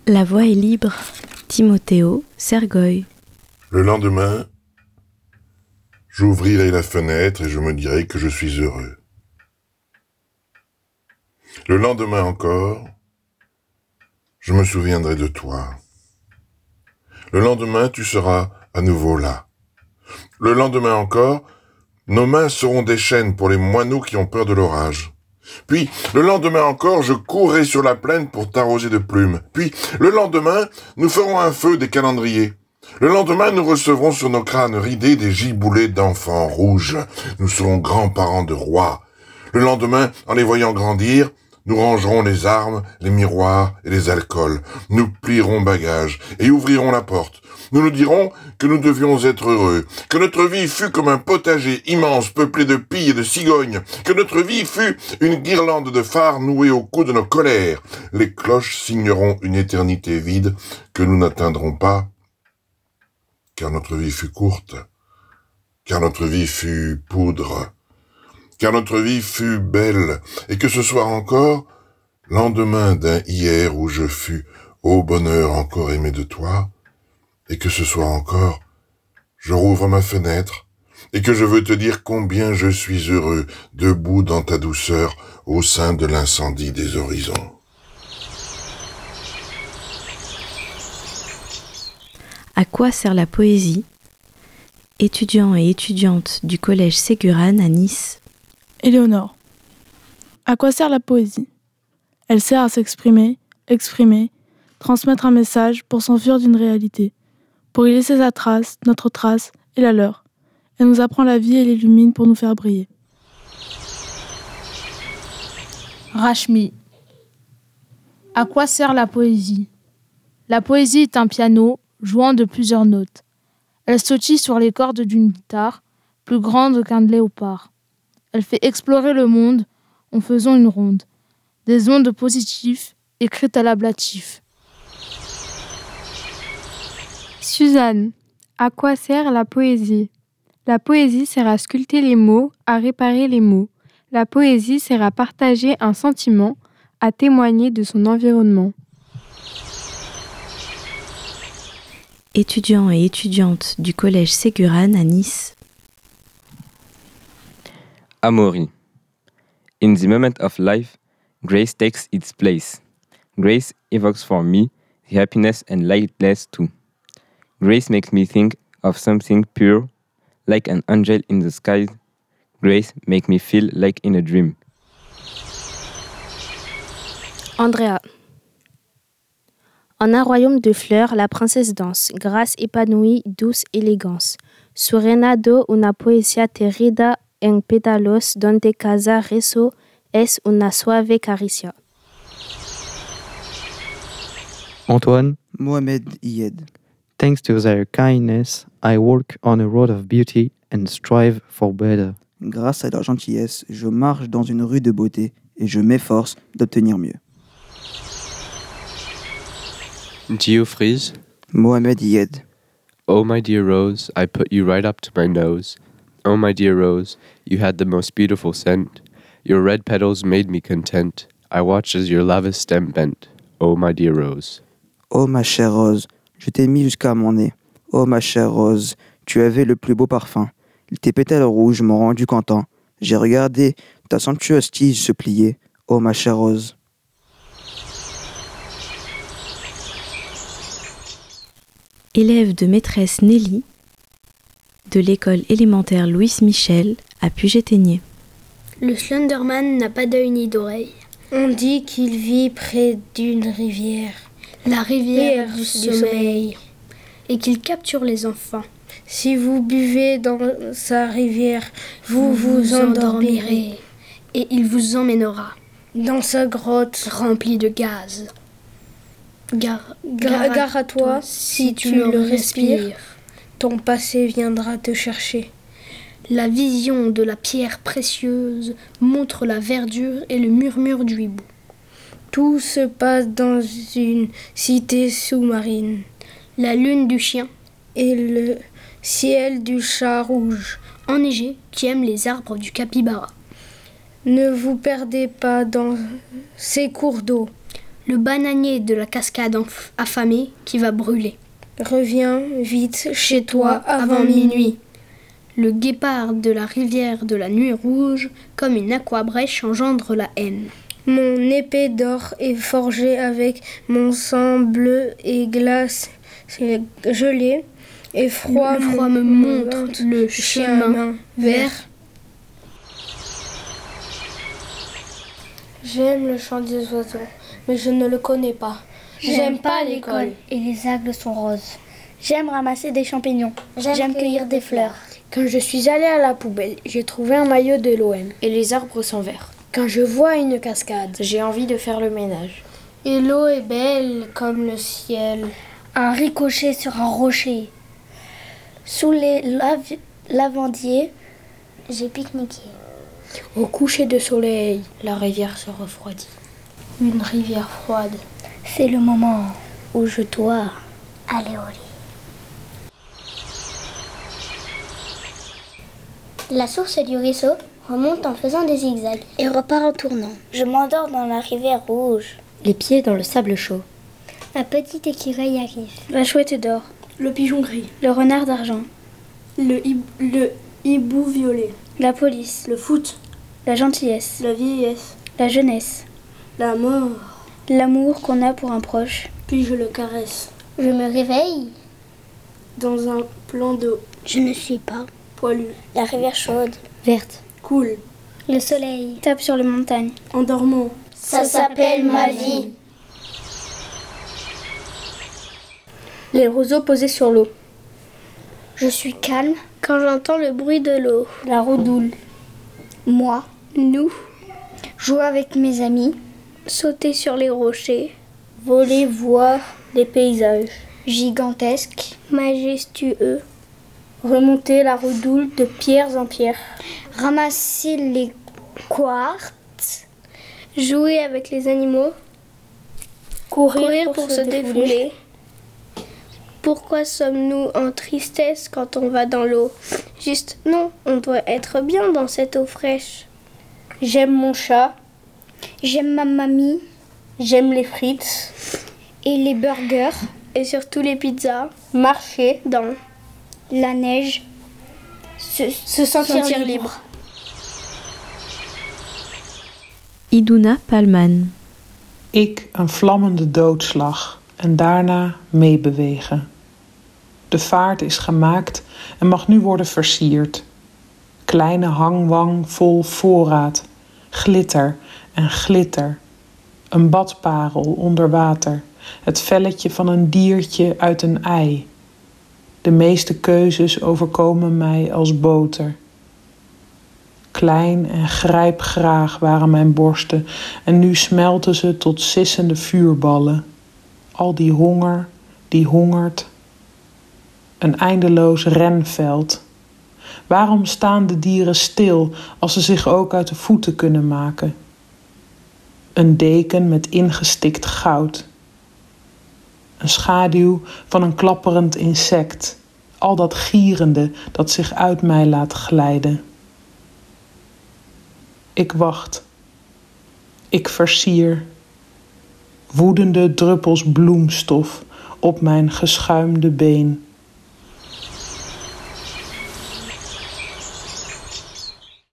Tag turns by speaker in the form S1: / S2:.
S1: La voix est libre. Timothéo Sergoï.
S2: Le lendemain, j'ouvrirai la fenêtre et je me dirai que je suis heureux. Le lendemain encore, je me souviendrai de toi. Le lendemain, tu seras à nouveau là. Le lendemain encore, nos mains seront des chaînes pour les moineaux qui ont peur de l'orage. Puis, le lendemain encore, je courrai sur la plaine pour t'arroser de plumes. Puis, le lendemain, nous ferons un feu des calendriers. Le lendemain, nous recevrons sur nos crânes ridés des giboulées d'enfants rouges. Nous serons grands-parents de rois. Le lendemain, en les voyant grandir, nous rangerons les armes, les miroirs et les alcools. Nous plierons bagages et ouvrirons la porte. Nous nous dirons que nous devions être heureux, que notre vie fut comme un potager immense peuplé de pies et de cigognes, que notre vie fut une guirlande de phares nouée au cou de nos colères. Les cloches signeront une éternité vide que nous n'atteindrons pas, car notre vie fut courte, car notre vie fut poudre, car notre vie fut belle, et que ce soir encore, lendemain d'un hier où je fus, ô bonheur encore aimé de toi, et que ce soir encore, je rouvre ma fenêtre, et que je veux te dire combien je suis heureux, debout dans ta douceur, au sein de l'incendie des horizons.
S1: À quoi sert la poésie ? Étudiants et étudiantes du collège Ségurane à Nice.
S3: Éléonore. À quoi sert la poésie ? Elle sert à s'exprimer, exprimer, transmettre un message pour s'enfuir d'une réalité, pour y laisser sa trace, notre trace et la leur. Elle nous apprend la vie et l'illumine pour nous faire briller.
S4: Rashmi. À quoi sert la poésie ? La poésie est un piano jouant de plusieurs notes. Elle sautille sur les cordes d'une guitare, plus grande qu'un léopard. Elle fait explorer le monde en faisant une ronde. Des ondes positives écrites à l'ablatif.
S5: Suzanne, à quoi sert la poésie ? La poésie sert à sculpter les mots, à réparer les mots. La poésie sert à partager un sentiment, à témoigner de son environnement.
S1: Étudiants et étudiantes du collège Ségurane à Nice.
S6: Amaury. In the moment of life, grace takes its place. Grace evokes for me the happiness and lightness too. Grace makes me think of something pure, like an angel in the sky. Grace makes me feel like in a dream.
S7: Andrea. En un royaume de fleurs, la princesse danse, grâce épanouie, douce élégance. Surenado una poesia terrida en pétalos donde casa rezo es una suave caricia.
S8: Antoine.
S9: Mohamed Iyed.
S8: Thanks to their kindness, I walk on a road of beauty and strive for better.
S9: Grâce à leur gentillesse, je marche dans une rue de beauté et je m'efforce d'obtenir mieux.
S10: Geoffreys.
S9: Mohamed Iyed.
S10: Oh my dear Rose, I put you right up to my nose. Oh my dear Rose, you had the most beautiful scent. Your red petals made me content. I watched as your lavish stem bent. Oh my dear Rose.
S9: Oh ma chère Rose, je t'ai mis jusqu'à mon nez. Oh ma chère Rose, tu avais le plus beau parfum. Tes pétales rouges m'ont rendu content. J'ai regardé ta somptueuse tige se plier. Oh ma chère Rose.
S1: Élève de maîtresse Nelly de l'école élémentaire Louis Michel à Puget-Théniers.
S11: Le Slenderman n'a pas d'œil ni d'oreille. On dit qu'il vit près d'une rivière, la rivière du sommeil, et qu'il capture les enfants. Si vous buvez dans sa rivière, vous vous endormirez, et il vous emmènera dans sa grotte remplie de gaz. Gare à toi, si tu le respires, ton passé viendra te chercher. La vision de la pierre précieuse montre la verdure et le murmure du hibou. Tout se passe dans une cité sous-marine. La lune du chien et le ciel du chat rouge, enneigé qui aime les arbres du capybara. Ne vous perdez pas dans ces cours d'eau. Le bananier de la cascade affamé qui va brûler. Reviens vite chez toi avant minuit. Le guépard de la rivière de la nuit rouge, comme une aquabrèche, engendre la haine. Mon épée d'or est forgée avec mon sang bleu et glace gelé, et froid me montre le chemin vers. J'aime le chant des oiseaux, mais je ne le connais pas. J'aime pas l'école.
S12: Et les algues sont roses. J'aime ramasser des champignons. J'aime cueillir des fleurs.
S11: Quand je suis allée à la poubelle, j'ai trouvé un maillot de l'OM.
S13: Et les arbres sont verts.
S11: Quand je vois une cascade,
S13: j'ai envie de faire le ménage.
S11: Et l'eau est belle comme le ciel.
S12: Un ricochet sur un rocher. Sous les lavandiers, j'ai pique-niqué.
S11: Au coucher de soleil,
S13: la rivière se refroidit.
S11: Une rivière froide.
S12: C'est le moment où je dois aller au lit.
S14: La source du ruisseau remonte en faisant des zigzags
S12: et repart en tournant. Je m'endors dans la rivière rouge.
S13: Les pieds dans le sable chaud.
S14: Un petit écureuil arrive.
S12: La chouette d'or.
S11: Le pigeon gris.
S12: Le renard d'argent.
S11: Le hibou violet.
S12: La police.
S11: Le foot.
S12: La gentillesse.
S11: La vieillesse.
S12: La jeunesse.
S11: La mort.
S12: L'amour qu'on a pour un proche.
S11: Puis je le caresse.
S14: Je me réveille.
S11: Dans un plan d'eau.
S14: Je ne suis pas.
S11: Poilu.
S12: La rivière chaude.
S13: Verte.
S11: Cool.
S14: Le soleil.
S12: Tape sur les montagnes.
S11: En dormant.
S14: Ça s'appelle ma vie.
S11: Les roseaux posés sur l'eau.
S14: Je suis calme quand j'entends le bruit de l'eau.
S12: La roudoule.
S14: Moi. Nous.
S12: Jouer avec mes amis.
S14: Sauter sur les rochers.
S11: Voler voir les paysages.
S14: Gigantesques. Majestueux.
S11: Remonter la redoule de pierre en pierre.
S14: Ramasser les quartz. Jouer avec les animaux.
S11: Courir
S14: pour se défouler. Pourquoi sommes-nous en tristesse quand on va dans l'eau? Juste, non, on doit être bien dans cette eau fraîche.
S11: J'aime mon chat.
S12: J'aime ma mamie.
S11: J'aime les frites.
S12: Et les burgers.
S14: Et surtout les pizzas.
S11: Marcher
S14: dans
S12: la neige.
S14: Se sentir libre.
S1: Iduna Palman.
S15: Ik een vlammende doodslag en daarna meebewegen. De vaart is gemaakt en mag nu worden versierd. Kleine hangwang vol voorraad, glitter en glitter. Een badparel onder water, het velletje van een diertje uit een ei. De meeste keuzes overkomen mij als boter. Klein en grijpgraag waren mijn borsten en nu smelten ze tot sissende vuurballen. Al die honger, die hongert. Een eindeloos renveld. Waarom staan de dieren stil als ze zich ook uit de voeten kunnen maken? Een deken met ingestikt goud. Een schaduw van een klapperend insect. Al dat gierende dat zich uit mij laat glijden. Ik wacht. Ik versier. Woedende druppels bloemstof op mijn geschuimde been.